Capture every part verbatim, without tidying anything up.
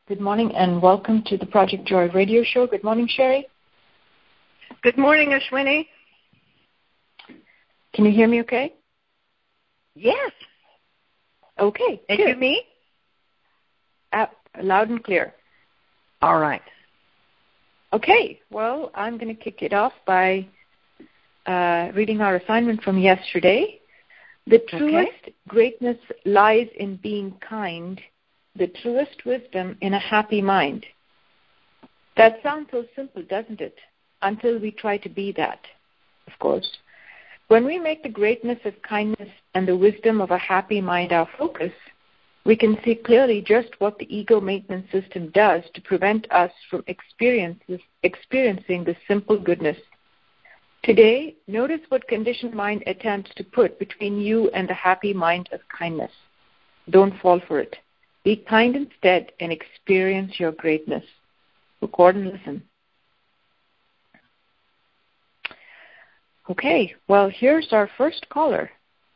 Good morning and welcome to the Project Joy radio show. Good morning, Sherry. Good morning, Ashwini. Can you hear me okay? Yes. Okay. And good. you me? Uh, loud and clear. All right. Okay. Well, I'm going to kick it off by uh, reading our assignment from yesterday. The truest okay. greatness lies in being kind, the truest wisdom in a happy mind. That sounds so simple, doesn't it? Until we try to be that, of course. When we make the greatness of kindness and the wisdom of a happy mind our focus, we can see clearly just what the ego maintenance system does to prevent us from experiences, experiencing the simple goodness. Today, notice what conditioned mind attempts to put between you and the happy mind of kindness. Don't fall for it. Be kind instead and experience your greatness. Record and listen. Okay, well, here's our first caller.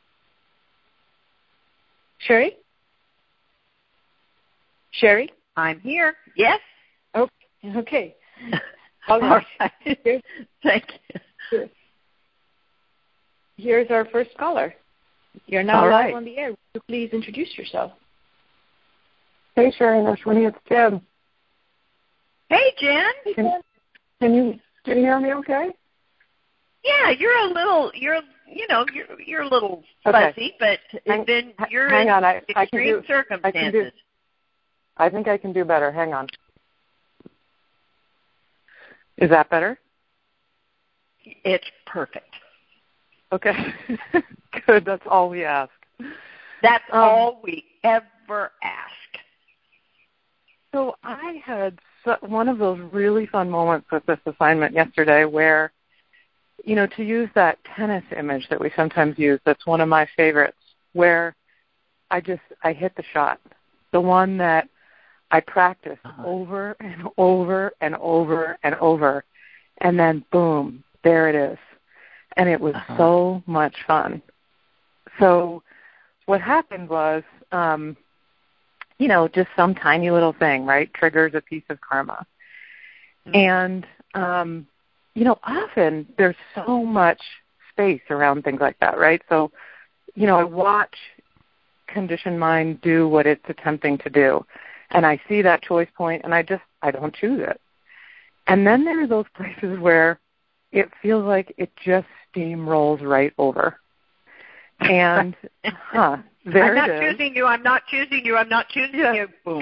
Sherry? Sherry? I'm here. Yes? Okay. okay. All right. All right. Thank you. Here's our first caller. You're now All live right. on the air. Would you please introduce yourself? Hey, Sherry and Ashwini, it's Jen. Hey, Jen. Can, can you can you hear me okay? Yeah, you're a little, you're, you know, you're you're a little Okay. fuzzy, but Hang, then you're hang in on, I, extreme I can do, circumstances. I, can do, I think I can do better. Hang on. Is that better? It's perfect. Okay. Good. That's all we ask. That's um, all we ever ask. So I had so, one of those really fun moments with this assignment yesterday where, you know, to use that tennis image that we sometimes use, that's one of my favorites, where I just, I hit the shot, the one that I practiced uh-huh. over and over and over and over, and then boom, there it is. And it was uh-huh. so much fun. So what happened was, um, you know, just some tiny little thing, right, triggers a piece of karma. Mm-hmm. And, um, you know, often there's so much space around things like that, right? So, you know, I watch conditioned mind do what it's attempting to do, and I see that choice point, and I just, I don't choose it. And then there are those places where it feels like it just steamrolls right over. And, huh, there I'm not it is. choosing you, I'm not choosing you, I'm not choosing yeah. you. Boom.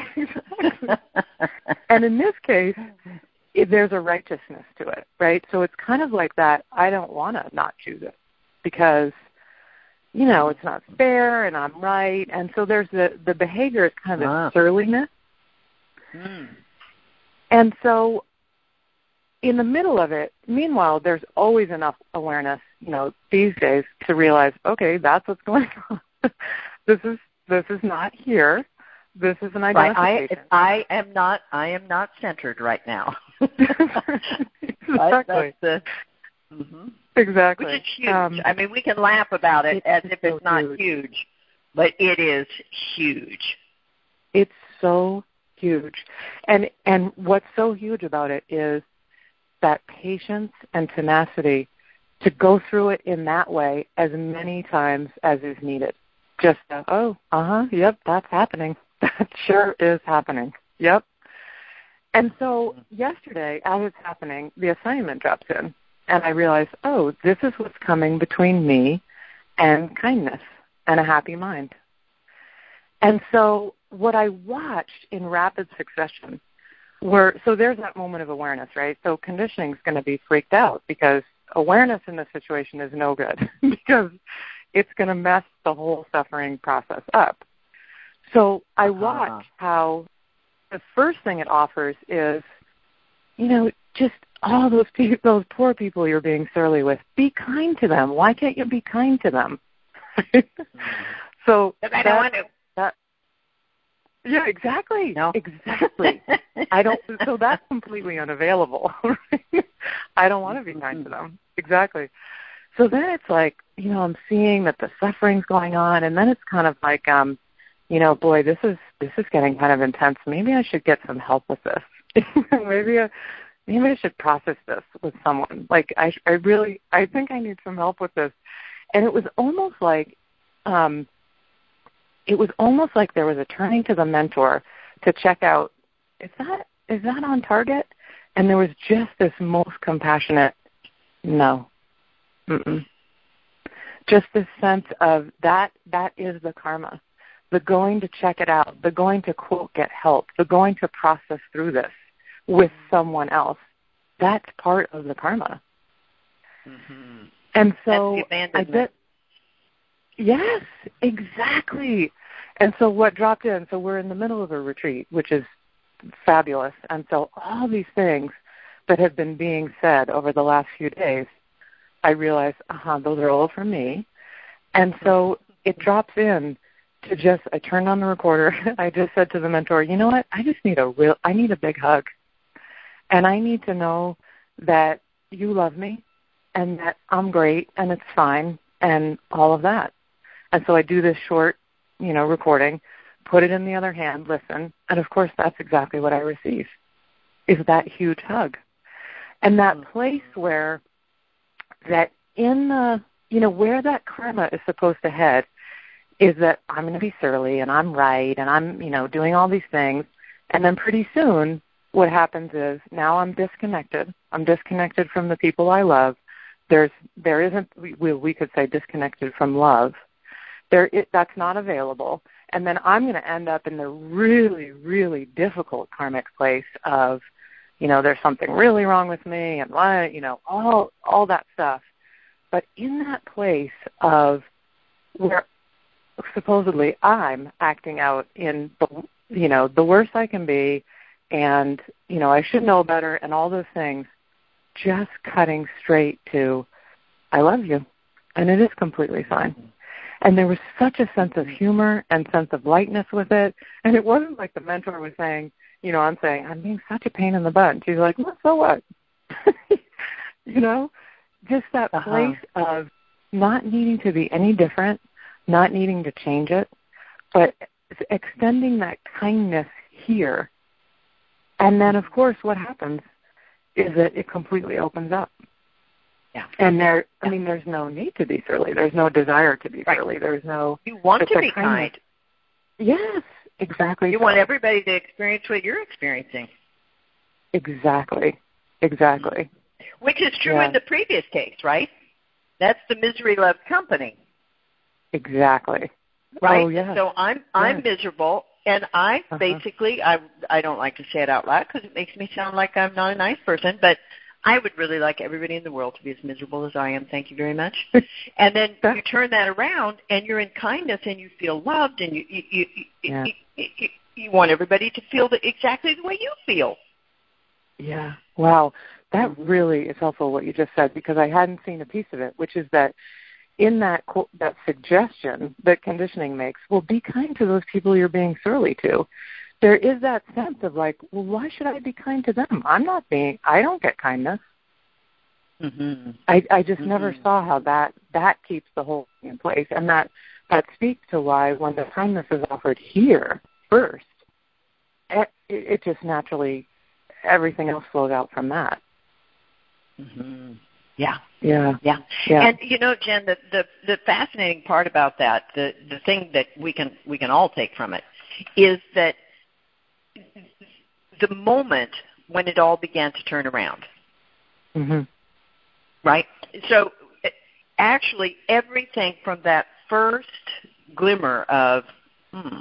And in this case, it, there's a righteousness to it, right? So it's kind of like that, I don't want to not choose it because, you know, it's not fair and I'm right. And so there's the, the behavior is kind of ah. the surliness. Mm. And so in the middle of it, meanwhile, there's always enough awareness, you know, these days to realize, okay, that's what's going on. this is this is not here. This is an identification. Right. I, I am not. I am not centered right now. Exactly. The, mm-hmm. Exactly. Which is huge. Um, I mean, we can laugh about it as if so it's not huge. huge, but it is huge. It's so huge, and and what's so huge about it is that patience and tenacity to go through it in that way as many times as is needed. Just, uh, oh, uh-huh, yep, that's happening. That sure is happening. Yep. And so yesterday, as it's happening, the assignment drops in, and I realize, oh, this is what's coming between me and kindness and a happy mind. And so what I watched in rapid succession were, so there's that moment of awareness, right? So conditioning is going to be freaked out because awareness in this situation is no good because it's going to mess the whole suffering process up. So I watch uh-huh. how the first thing it offers is, you know, just all those people, those poor people you're being surly with, be kind to them. Why can't you be kind to them? So I don't want to. That, yeah, exactly. No. Exactly. I don't. So that's completely unavailable. Right? I don't want to be kind to them. Exactly. So then it's like, you know, I'm seeing that the suffering's going on, and then it's kind of like, um, you know, boy, this is this is getting kind of intense. Maybe I should get some help with this. maybe I, maybe I should process this with someone. Like I, I really, I think I need some help with this. And it was almost like, um, it was almost like there was a turning to the mentor to check out, is that is that on target? And there was just this most compassionate, no, mm-mm. Just this sense of that that is the karma. The going to check it out, the going to, quote, get help, the going to process through this with someone else, that's part of the karma. Mm-hmm. And so that's the abandonment. I did, yes, exactly. And so what dropped in, so we're in the middle of a retreat, which is fabulous. And so all these things that have been being said over the last few days, I realized, uh-huh, those are all for me. And so it drops in to just, I turned on the recorder. I just said to the mentor, you know what? I just need a real, I need a big hug. And I need to know that you love me and that I'm great and it's fine and all of that. And so I do this short, you know, recording, put it in the other hand, listen. And of course, that's exactly what I receive, is that huge hug. And that place where, that in the, you know, where that karma is supposed to head is that I'm going to be surly and I'm right and I'm, you know, doing all these things. And then pretty soon what happens is now I'm disconnected. I'm disconnected from the people I love. There's, there isn't, we, we could say disconnected from love. There, it, that's not available. And then I'm going to end up in the really, really difficult karmic place of, you know, there's something really wrong with me and, why, you know, all all that stuff. But in that place of where supposedly I'm acting out in, the, you know, the worst I can be and, you know, I should know better and all those things, just cutting straight to, I love you, and it is completely fine. And there was such a sense of humor and sense of lightness with it. And it wasn't like the mentor was saying, you know, I'm saying, I'm being such a pain in the butt. And she's like, well, so what? you know, just that uh-huh. place of not needing to be any different, not needing to change it, but extending that kindness here. And then, of course, what happens is that it completely opens up. Yeah. And there, yeah. I mean, there's no need to be surly. There's no desire to be right. surly. There's no. You want to be kindness. kind. Yes, exactly. You so. want everybody to experience what you're experiencing. Exactly. Exactly. Which is true yeah. in the previous case, right? That's the misery loves company. Exactly. Right? Oh, yeah. So I'm I'm yes. miserable, and I uh-huh. basically, I, I don't like to say it out loud because it makes me sound like I'm not a nice person, but I would really like everybody in the world to be as miserable as I am. Thank you very much. And then you turn that around, and you're in kindness, and you feel loved, and you you you, yeah. you, you, you, you want everybody to feel the, exactly the way you feel. Yeah. Wow. That really is helpful what you just said, because I hadn't seen a piece of it, which is that in that that suggestion that conditioning makes, well, be kind to those people you're being surly to. There is that sense of like, well, why should I be kind to them? I'm not being, I don't get kindness. Mm-hmm. I, I just mm-hmm. never saw how that, that keeps the whole thing in place. And that, that speaks to why when the kindness is offered here first, it, it just naturally, everything else flows out from that. Mm-hmm. Yeah. Yeah. Yeah. Yeah. And you know, Jen, the, the, the fascinating part about that, the, the thing that we can we can all take from it, is that the moment when it all began to turn around. Mm-hmm. Right? So actually everything from that first glimmer of hmm,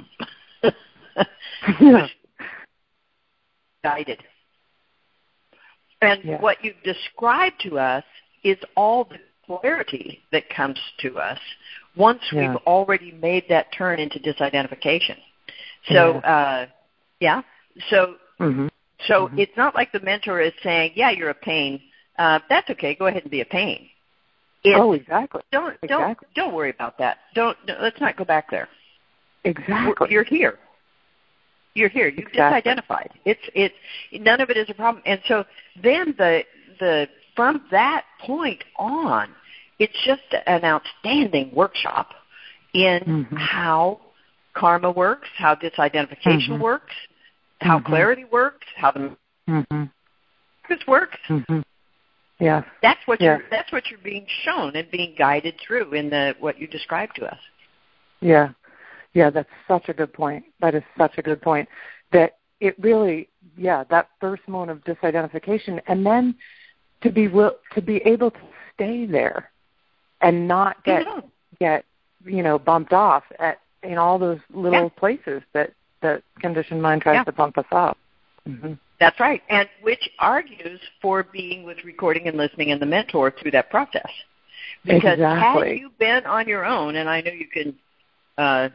was guided. And yeah. what you've described to us is all the clarity that comes to us once yeah. we've already made that turn into disidentification. So, yeah. uh, yeah, so mm-hmm. so mm-hmm. it's not like the mentor is saying, yeah, you're a pain. Uh, that's okay. Go ahead and be a pain. It's, oh, exactly. Don't exactly. don't don't worry about that. Don't let's not go back there. Exactly. We're, you're here. You're here. You've exactly. disidentified. It's it's none of it is a problem. And so then the the from that point on, it's just an outstanding workshop in mm-hmm. how karma works, how disidentification mm-hmm. works, how mm-hmm. clarity works, how the mm-hmm. practice works. Mm-hmm. Yeah, that's what yeah. you're. That's what you're being shown and being guided through in the what you described to us. Yeah, yeah. That's such a good point. That is such a good point. That it really, yeah, that first moment of disidentification, and then to be will to be able to stay there and not get mm-hmm. get you know bumped off at in all those little yeah. places that that conditioned mind tries yeah. to bump us up. Mm-hmm. That's right, and which argues for being with recording and listening and the mentor through that process. Because exactly. had you been on your own, and I know you can uh,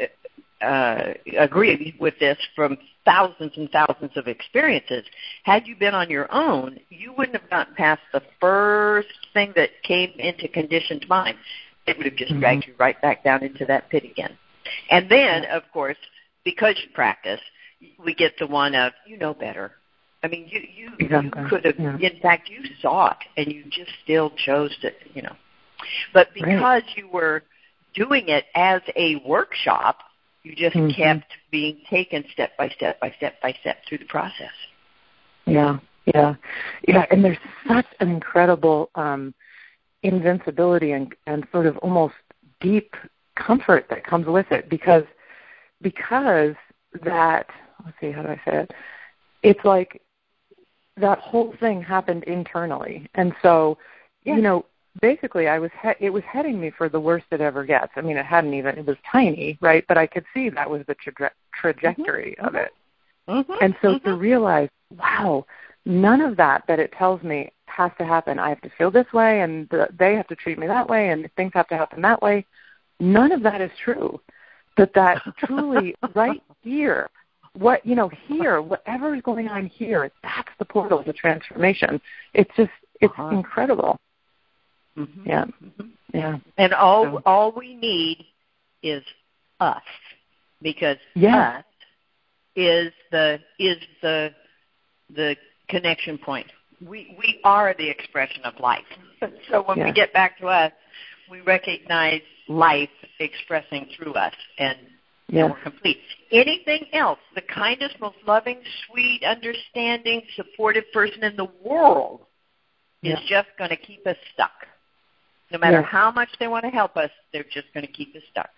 uh, agree with this from thousands and thousands of experiences, had you been on your own, you wouldn't have gotten past the first thing that came into conditioned mind. It would have just mm-hmm. dragged you right back down into that pit again. And then, of course, because you practice, we get the one of, you know better. I mean, you you, exactly. you could have, yeah. in fact, you saw it, and you just still chose to, you know. But because right. you were doing it as a workshop, you just mm-hmm. kept being taken step by step by step by step through the process. Yeah, yeah. Yeah, and there's such an incredible um, invincibility and, and sort of almost deep comfort that comes with it because because that, let's see, how do I say it? It's like that whole thing happened internally. And so, yeah. you know, basically I was he- it was heading me for the worst it ever gets. I mean, it hadn't even, it was tiny, right? But I could see that was the tra- trajectory mm-hmm. of it. Mm-hmm. And so mm-hmm. to realize, wow, none of that that it tells me has to happen. I have to feel this way and the, they have to treat me that way and things have to happen that way. None of that is true. But that truly right here, what, you know, here, whatever is going on here, that's the portal to transformation. It's just, it's uh-huh. incredible. Mm-hmm. Yeah. Mm-hmm. Yeah. And all so. all we need is us, because yeah. us is the is the the connection point. We we are the expression of life. So when yeah. we get back to us, we recognize life expressing through us, and yes. we're complete. Anything else, the kindest, most loving, sweet, understanding, supportive person in the world yeah. is just going to keep us stuck. No matter yes. how much they want to help us, they're just going to keep us stuck.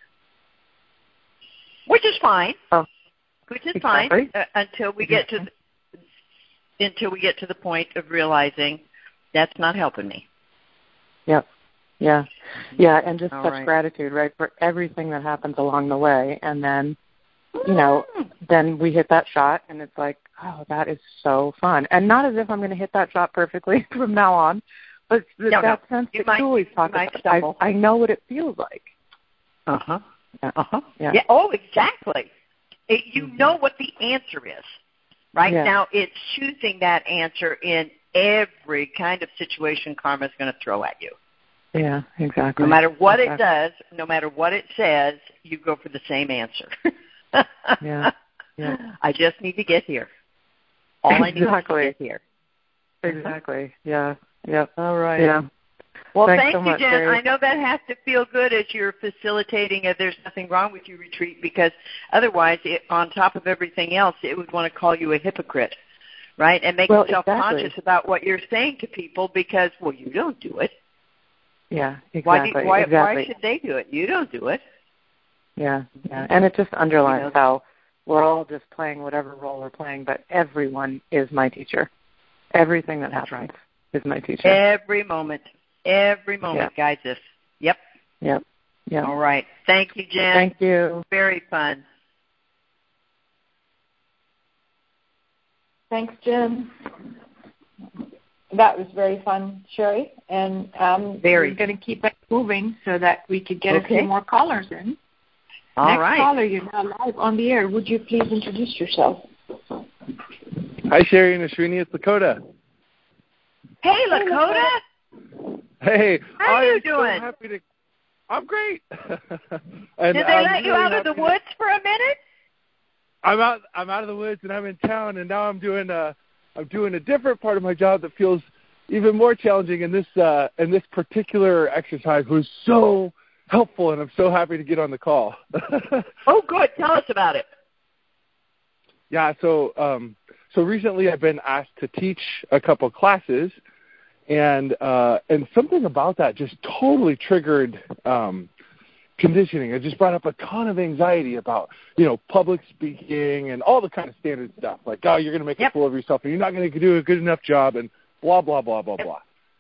Which is fine. Oh, which is exactly. fine uh, until we get to the, until we get to the point of realizing that's not helping me. Yep. Yeah. Yeah, and just All such right. gratitude, right, for everything that happens along the way. And then, you know, then we hit that shot, and it's like, oh, that is so fun. And not as if I'm going to hit that shot perfectly from now on, but no, that no. sense you that might, Julie's talking about, I, I know what it feels like. Uh-huh. Yeah. Uh-huh. Yeah. yeah. Oh, exactly. It, you mm-hmm. know what the answer is. Right yeah. now, it's choosing that answer in every kind of situation karma is going to throw at you. Yeah, exactly. No matter what exactly. it does, no matter what it says, you go for the same answer. yeah. Yeah. I just need to get here. All exactly. I need is to get here. Exactly. Yeah. Yep. All right. Yeah. Well, Thanks thank so you, much, Jen. Sherry. I know that has to feel good as you're facilitating a There's Nothing Wrong With You retreat, because otherwise, it, on top of everything else, it would want to call you a hypocrite, right? And make well, you self-conscious exactly. about what you're saying to people because, well, you don't do it. Yeah, exactly. Why, do, why, exactly. why should they do it? You don't do it. Yeah, yeah. And it just underlines you know, how we're all just playing whatever role we're playing, but everyone is my teacher. Everything that That's happens right. is my teacher. Every moment. Every moment yeah. guides us. Yep. Yep. Yep. All right. Thank you, Jen. Thank you. Very fun. Thanks, Jen. That was very fun, Sherry. And um, very. we're going to keep it moving so that we could get okay. a few more callers in. All Next right. caller, you're now live on the air. Would you please introduce yourself? Hi, Sherry and Ashwini. It's Lakota. Hey, Lakota. Hey, how are you I'm doing? So happy to. I'm great. and Did they I'm let really you out of the to... woods for a minute? I'm out. I'm out of the woods, and I'm in town, and now I'm doing a. I'm doing a different part of my job that feels even more challenging. And this uh, and this particular exercise was so helpful, and I'm so happy to get on the call. Oh, good. Tell us about it. Yeah, so um, so recently I've been asked to teach a couple classes, and uh, and something about that just totally triggered um, conditioning. It just brought up a ton of anxiety about, you know, public speaking and all the kind of standard stuff, like, oh, you're going to make yep. a fool of yourself, and you're not going to do a good enough job, and blah, blah, blah, blah, yep. blah.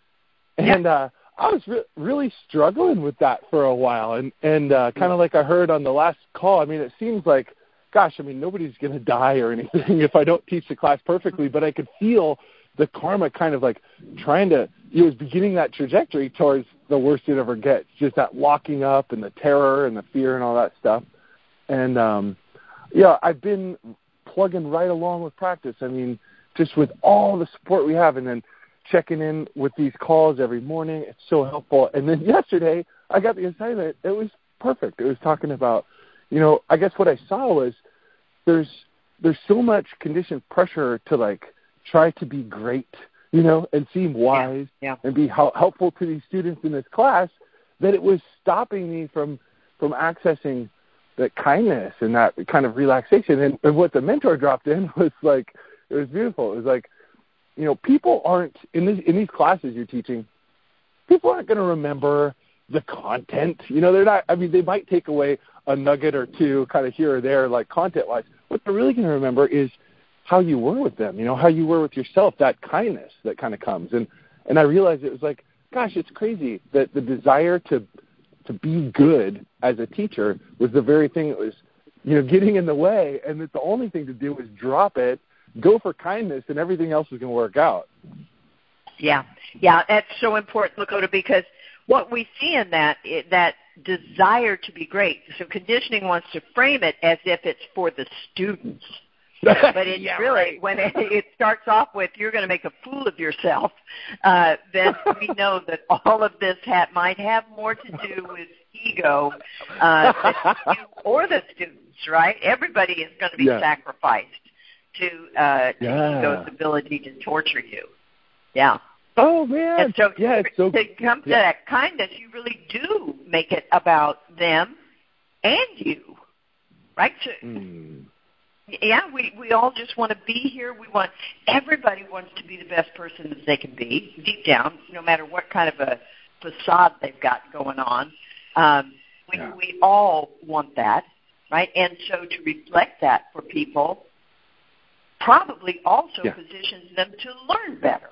And uh, I was re- really struggling with that for a while, and, and uh, kind of like I heard on the last call, I mean, it seems like, gosh, I mean, nobody's going to die or anything if I don't teach the class perfectly, but I could feel the karma kind of like trying to, it was beginning that trajectory towards the worst it ever gets, just that locking up and the terror and the fear and all that stuff. And, um, yeah, I've been plugging right along with practice. I mean, just with all the support we have, and then checking in with these calls every morning. It's so helpful. And then yesterday, I got the assignment. It was perfect. It was talking about, you know, I guess what I saw was there's there's so much conditioned pressure to, like, try to be great, you know, and seem wise yeah, yeah. and be helpful to these students in this class, that it was stopping me from from accessing that kindness and that kind of relaxation. And, and what the mentor dropped in was like, it was beautiful. It was like, you know, people aren't, in, this, in these classes you're teaching, people aren't going to remember the content. You know, they're not, I mean, they might take away a nugget or two kind of here or there, like content-wise. What they're really going to remember is how you were with them, you know, how you were with yourself, that kindness that kind of comes. And, and I realized it was like, gosh, it's crazy that the desire to to be good as a teacher was the very thing that was, you know, getting in the way, and that the only thing to do was drop it, go for kindness, and everything else is going to work out. Yeah, yeah, that's so important, Lakota, because what we see in that, that desire to be great, so conditioning wants to frame it as if it's for the students. But it's yeah, really, right. when it, it starts off with, you're going to make a fool of yourself, uh, then we know that all of this ha- might have more to do with ego uh, than you or the students, right? Everybody is going to be yeah. sacrificed to, uh, to yeah. ego's ability to torture you. Yeah. Oh, man. And so, yeah, it's so to come to yeah. that kindness, you really do make it about them and you, right? So, mm. Yeah, we, we all just want to be here. We want, everybody wants to be the best person that they can be, deep down, no matter what kind of a facade they've got going on. Um, we, yeah. we all want that, right? And so to reflect that for people probably also yeah. positions them to learn better.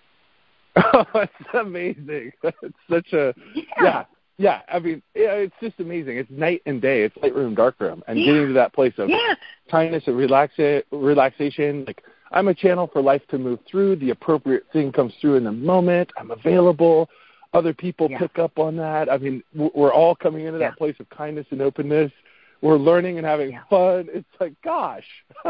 Oh, it's amazing. It's such a, yeah. yeah. Yeah, I mean, it's just amazing. It's night and day. It's light room, dark room. And yeah. getting to that place of yeah. kindness and relaxa- relaxation. Like, I'm a channel for life to move through. The appropriate thing comes through in the moment. I'm available. Other people yeah. pick up on that. I mean, we're all coming into yeah. that place of kindness and openness. We're learning and having yeah. fun. It's like, gosh.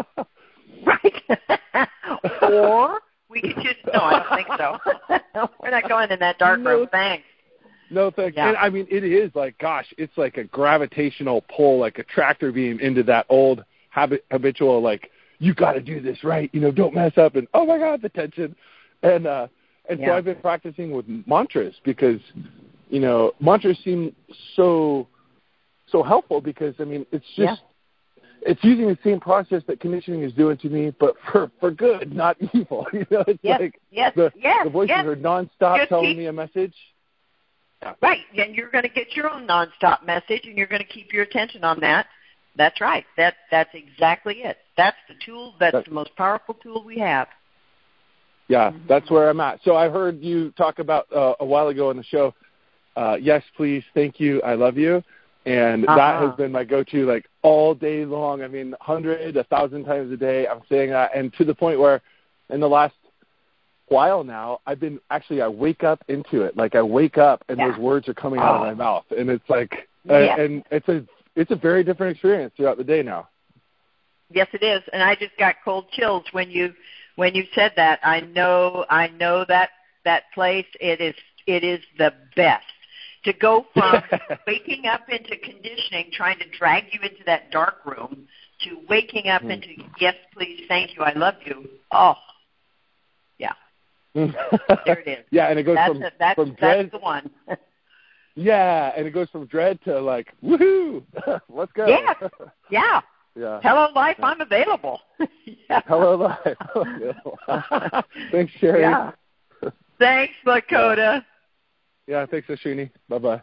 Right. Or we could just, no, I don't think so. We're not going in that dark no. room. Thanks. No, thanks. Yeah. And, I mean, it is like, gosh, it's like a gravitational pull, like a tractor beam into that old habit, habitual, like, you got to do this right, you know, don't mess up, and, oh, my God, the tension. And uh, and yeah. so I've been practicing with mantras because, you know, mantras seem so, so helpful because, I mean, it's just, yeah. it's using the same process that conditioning is doing to me, but for, for good, not evil. You know, it's yes. like yes. The, yes. the voices yes. are nonstop Just telling keep- me a message. Yeah. Right, and you're going to get your own nonstop message, and you're going to keep your attention on that. That's right. That that's exactly it. That's the tool. That's, that's the most powerful tool we have. Yeah, mm-hmm. that's where I'm at. So I heard you talk about uh, a while ago on the show. Uh, yes, please, thank you, I love you, and uh-huh. that has been my go-to like all day long. I mean, hundred, a thousand times a day. I'm saying that, and to the point where, in the last while now, I've been actually I wake up into it. Like I wake up and yeah. those words are coming out oh. of my mouth, and it's like, uh, yeah. and it's a it's a very different experience throughout the day now. Yes, it is, and I just got cold chills when you when you said that. I know I know that that place. It is it is the best to go from waking up into conditioning, trying to drag you into that dark room, to waking up mm. into yes, please, thank you, I love you. Oh, yeah. There it is. Yeah, and it goes that's from, a, that's, from that's dread, the one. Yeah, and it goes from dread to like, woohoo, let's go. Yeah, yeah. Yeah. Hello, life, yeah. I'm available. yeah. Hello, life. Thanks, Sherry. Yeah. Thanks, Lakota. Yeah, yeah thanks, Ashuni. Bye-bye.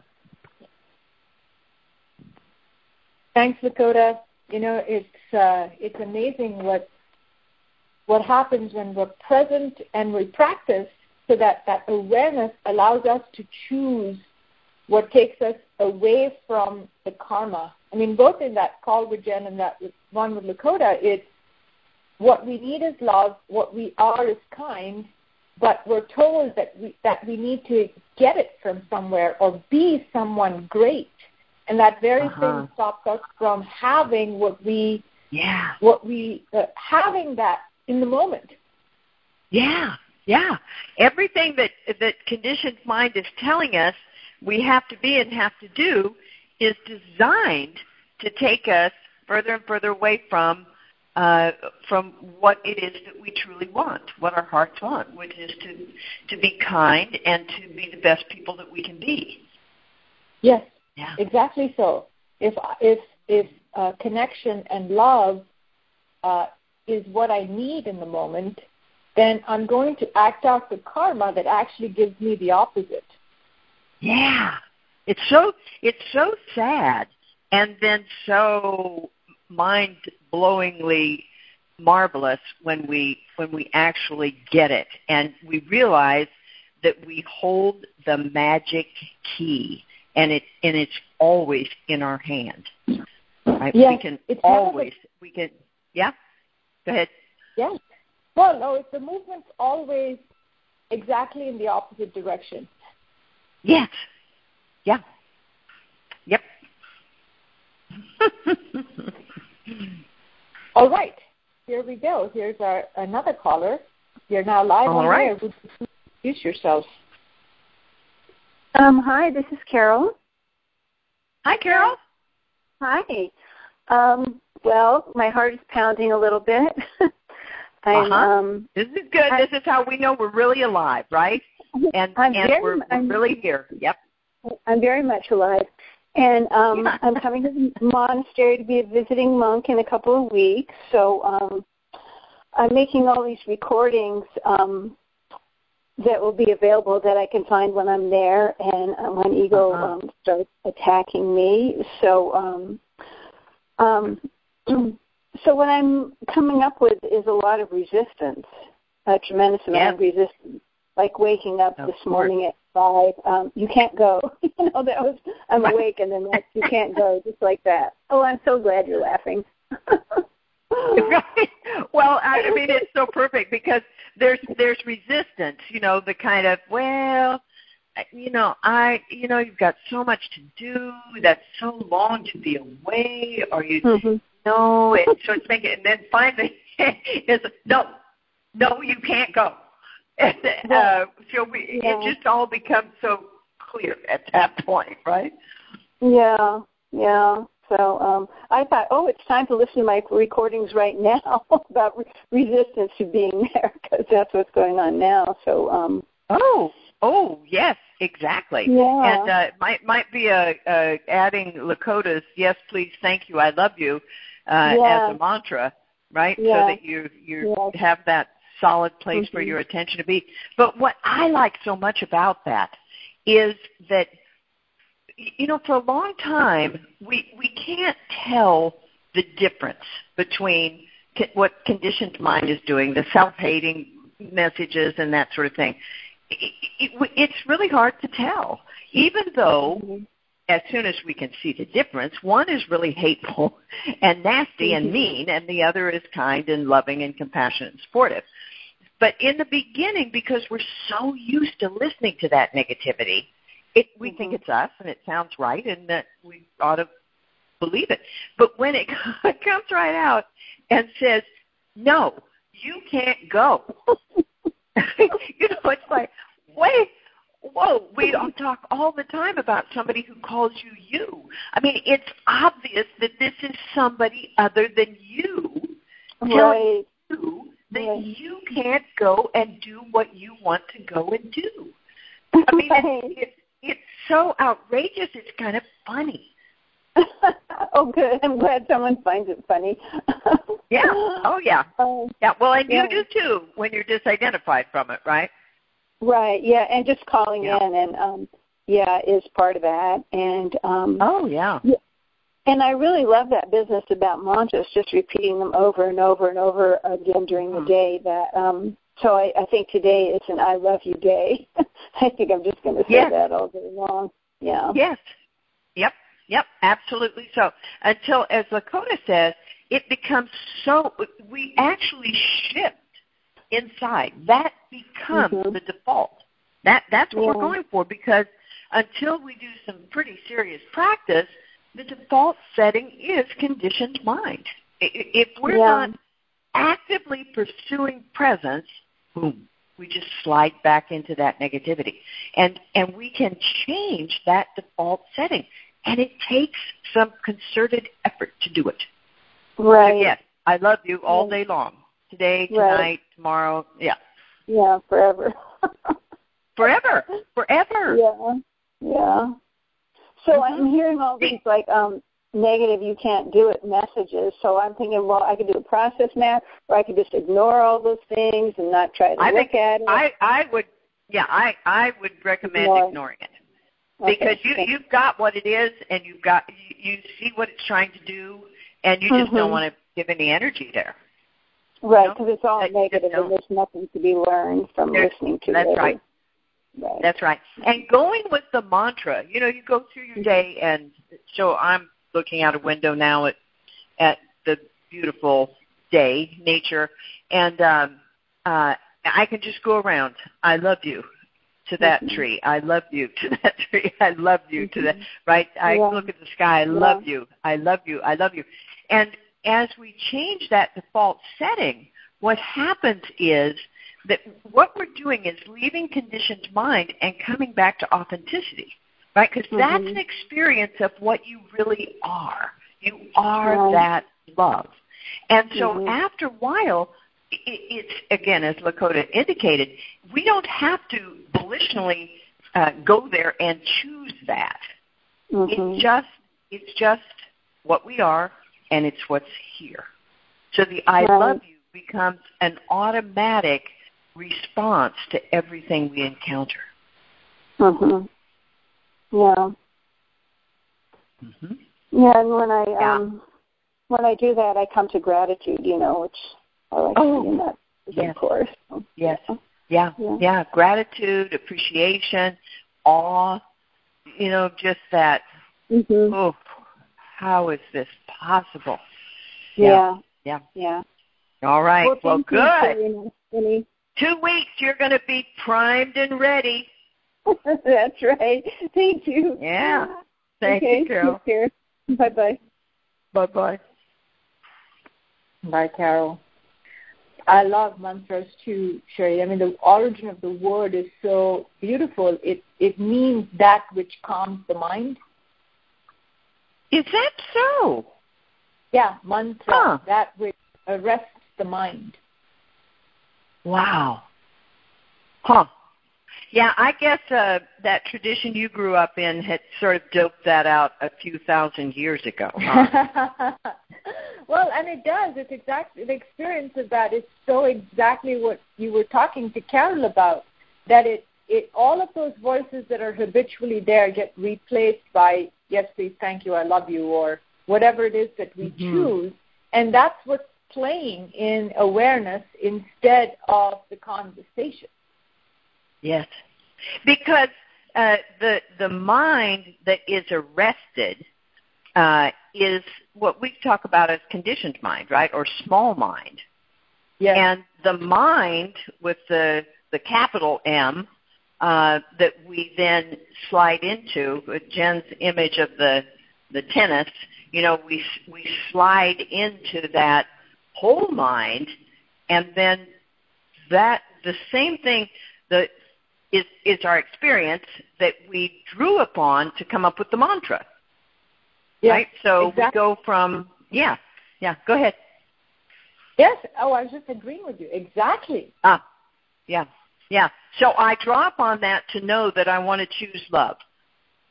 Thanks, Lakota. You know, it's uh, it's amazing what what happens when we're present and we practice, so that that awareness allows us to choose what takes us away from the karma. I mean, both in that call with Jen and that one with Lakota, it's what we need is love, what we are is kind, but we're told that we, that we need to get it from somewhere or be someone great. And that very uh-huh. thing stops us from having what we, yeah, what we, uh, having that in the moment. Yeah, yeah. Everything that, that conditioned mind is telling us we have to be and have to do is designed to take us further and further away from uh, from what it is that we truly want, what our hearts want, which is to to be kind and to be the best people that we can be. Yes, yeah. exactly so. If if if uh, connection and love uh, is what I need in the moment, then I'm going to act out the karma that actually gives me the opposite. Yeah. It's so it's so sad and then so mind-blowingly marvelous when we when we actually get it and we realize that we hold the magic key and it and it's always in our hand. Right? Yes, we can it's always the, we can yeah. Go ahead. Yes. Well, no, it's the movement's always exactly in the opposite direction. Yes. Yeah. Yep. All right. Here we go. Here's our another caller. You're now live All on right. air. Would you introduce yourself? Um, hi, this is Carol. Hi, Carol. Hi. Um, well, my heart is pounding a little bit. I'm, uh-huh. um, this is good. I, this is how we know we're really alive, right? And, I'm and very, we're, we're I'm, really here. Yep. I'm very much alive. And um, yeah. I'm coming to the monastery to be a visiting monk in a couple of weeks. So um, I'm making all these recordings um, that will be available that I can find when I'm there and uh, when ego uh-huh. um, starts attacking me. So um, um, so what I'm coming up with is a lot of resistance, a tremendous amount yeah. of resistance. Like waking up of this course. morning at five, um, you can't go. you know, that was I'm right. awake, and then that's, you can't go, just like that. Oh, I'm so glad you're laughing. Right. Well, I, I mean, it's so perfect because there's there's resistance. You know, the kind of well, you know, I, you know, you've got so much to do. That's so long to be away, or you mm-hmm. know, and so it's making. And then finally, it's no, no, you can't go. And, uh, so we, yeah. it just all becomes so clear at that point, right? Yeah, yeah. So um, I thought, oh, it's time to listen to my recordings right now about re- resistance to being there, because that's what's going on now. So. Um, oh, oh, yes, exactly. Yeah. And uh, might might be a, a adding Lakota's "Yes, please, thank you, I love you" uh, yeah. as a mantra, right? Yeah. So that you you yeah. have that solid place mm-hmm. for your attention to be. But what I like so much about that is that, you know, for a long time, we, we can't tell the difference between what conditioned mind is doing, the self-hating messages and that sort of thing. It, it, it's really hard to tell, even though mm-hmm. as soon as we can see the difference, one is really hateful and nasty mm-hmm. and mean, and the other is kind and loving and compassionate and supportive. But in the beginning, because we're so used to listening to that negativity, it, we mm-hmm. think it's us and it sounds right and that we ought to believe it. But when it comes right out and says, no, you can't go, you know, it's like, wait, whoa, we don't talk all the time about somebody who calls you you. I mean, it's obvious that this is somebody other than you right. telling you that right. you can't go and do what you want to go and do. I mean, right. it's, it's, it's so outrageous, it's kind of funny. Oh, good. I'm glad someone finds it funny. Yeah. Oh, yeah. Um, yeah. Well, and yeah. you do, too, when you're disidentified from it, right? Right, yeah, and just calling Yeah. in and, um, yeah, is part of that. And um, Oh, yeah. yeah. And I really love that business about mantras, just repeating them over and over and over again during Mm-hmm. the day. That um, So I, I think today is an I love you day. I think I'm just going to say Yes. that all day long. Yeah. Yes. Yep. Yep. Absolutely so. Until, as Lakota says, it becomes so, we actually shift inside. That becomes Mm-hmm. the default. That That's what Yeah. we're going for, because until we do some pretty serious practice, the default setting is conditioned mind. I- If we're Yeah. not actively pursuing presence, boom, we just slide back into that negativity. And and we can change that default setting. And it takes some concerted effort to do it. Right. So yes, I love you all Yeah. day long. Today, Right. tonight, tomorrow, yeah. Yeah, forever. Forever. Forever. Yeah. Yeah. So Mhm. I'm hearing all these like um negative you can't do it messages. So I'm thinking, well, I could do a process map, or I could just ignore all those things and not try to I look think at it. I, I would yeah, I, I would recommend Ignore. ignoring it. Okay. Because you, Thank- you've got what it is, and you've got you, you see what it's trying to do, and you just Mhm. don't want to give any energy there. Right, you know, because it's all that you just negative, don't. and there's nothing to be learned from There's- listening to that's it. right. Right. That's right. And going with the mantra, you know, you go through your day, and so I'm looking out a window now at at the beautiful day, nature, and um, uh, I can just go around. I love you to that Mhm. tree. I love you to that tree. I love you to that. Right? I Yeah. look at the sky. I Yeah. love you. I love you. I love you. And as we change that default setting, what happens is that what we're doing is leaving conditioned mind and coming back to authenticity, right? Because Mhm. that's an experience of what you really are. You are Right. that love. And so Mhm. after a while, it, it's, again, as Lakota indicated, we don't have to volitionally uh, go there and choose that. Mhm. It's just it's just what we are, and it's what's here. So the I Right. love you becomes an automatic response to everything we encounter. Mhm. Yeah. Mm-hmm. Yeah, and when I Yeah. um when I do that, I come to gratitude, you know, which I like Oh, to be in that, yes. of course. So, Yes. yeah. Yeah. Yeah. Yeah. Gratitude, appreciation, awe, you know, just that, Mhm. oh, how is this possible? Yeah. Yeah. Yeah. All right. Well, Well, thank you good. for, you know, Winnie. Two weeks, you're going to be primed and ready. That's right. Thank you. Yeah. Thank okay. you, Carol. Take care. Bye bye. Bye-bye. Bye, Carol. I love mantras too, Sherry. I mean, the origin of the word is so beautiful. It it means that which calms the mind. Is that so? Yeah, mantra, Huh. that which arrests the mind. Wow. Huh. Yeah, I guess uh, that tradition you grew up in had sort of doped that out a few thousand years ago. Huh? Well, and it does. It's exactly the experience of that is so exactly what you were talking to Carol about. That it, it all of those voices that are habitually there get replaced by yes, please, thank you, I love you, or whatever it is that we Mm-hmm. choose, and that's what's playing in awareness instead of the conversation. Yes, because uh, the the mind that is arrested uh, is what we talk about as conditioned mind, right, or small mind. Yes. And the mind with the the capital M uh, that we then slide into, with Jen's image of the the tennis, you know, we we slide into that whole mind, and then that the same thing that is is our experience that we drew upon to come up with the mantra. Yes, right? So exactly. we go from yeah, yeah. Go ahead. Yes. Oh, I was just agreeing with you. Exactly. Ah, yeah, yeah. So I draw upon that to know that I want to choose love.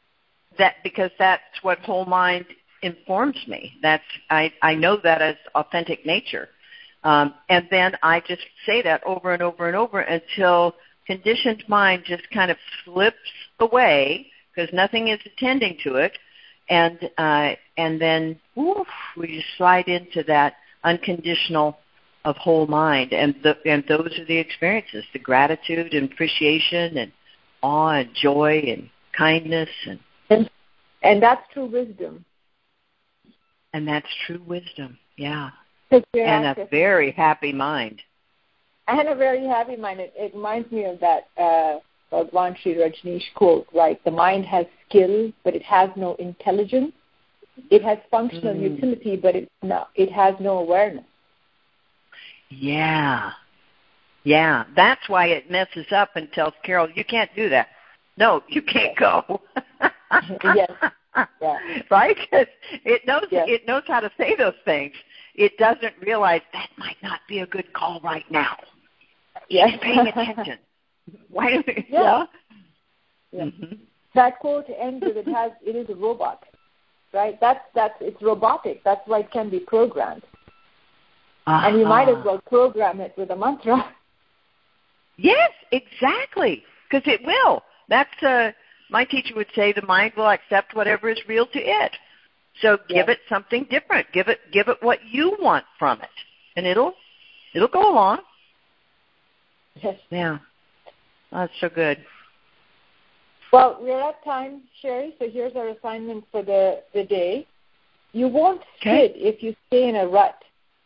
that because that's what whole mind informs me. That's I, I know that as authentic nature. Um, and then I just say that over and over and over until conditioned mind just kind of slips away because nothing is attending to it. And uh, and then woof, we just slide into that unconditional of whole mind. And, the, and those are the experiences, the gratitude and appreciation and awe and joy and kindness. And, and, and that's true wisdom. And that's true wisdom, yeah. And a very happy mind. And a very happy mind. It, it reminds me of that uh, Bhagwan Sri Rajneesh quote, right? The mind has skill, but it has no intelligence. It has functional mm. utility, but it, no, it has no awareness. Yeah. Yeah. That's why it messes up and tells Carol, you can't do that. No, you can't go. Yes. Yeah. Right? Because it knows, yes. it knows how to say those things. It doesn't realize that might not be a good call right now. Yes. It's paying attention. Why do we? Yeah. Yeah. yeah. Mm-hmm. That quote ends with it has. It is a robot, right? That's that's it's robotic. That's why it can be programmed. Uh-huh. And you might as well program it with a mantra. Yes, exactly, because it will. That's uh, my teacher would say the mind will accept whatever is real to it. So give yes. it something different. Give it give it what you want from it, and it'll it'll go along. Yes. Yeah. Oh, that's so good. Well, we're at time, Sherry. So here's our assignment for the, the day. You won't okay. skid if you stay in a rut.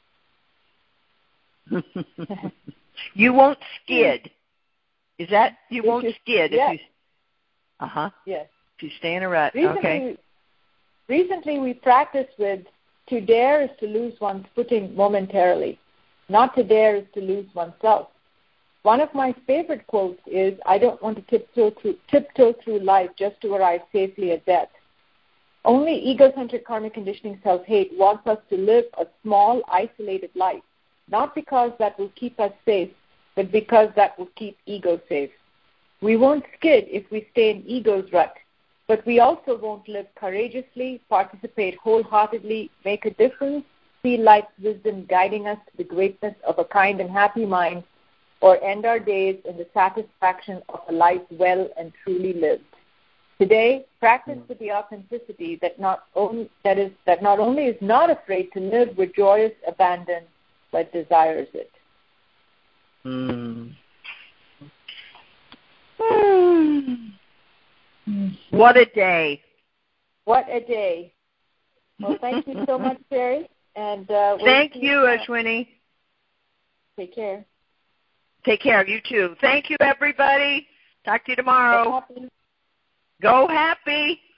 You won't skid. Is that you if won't you, skid yes. if you? Uh huh. Yes. If you stay in a rut. Recently, okay. Recently, we practiced with to dare is to lose one's footing momentarily. Not to dare is to lose oneself. One of my favorite quotes is, I don't want to tiptoe through, tiptoe through life just to arrive safely at death. Only egocentric karmic conditioning self-hate wants us to live a small, isolated life, not because that will keep us safe, but because that will keep ego safe. We won't skid if we stay in ego's rut, but we also won't live courageously, participate wholeheartedly, make a difference, feel life's wisdom guiding us to the greatness of a kind and happy mind, or end our days in the satisfaction of a life well and truly lived. Today, practice with the authenticity that not only that is that not only is not afraid to live with joyous abandon, but desires it. Mm. Mm. What a day! What a day! Well, thank you so much, Sherry. And uh, thank you, Ashwini. Take care. Take care. You too. Thank you, everybody. Talk to you tomorrow. Go happy. Go happy.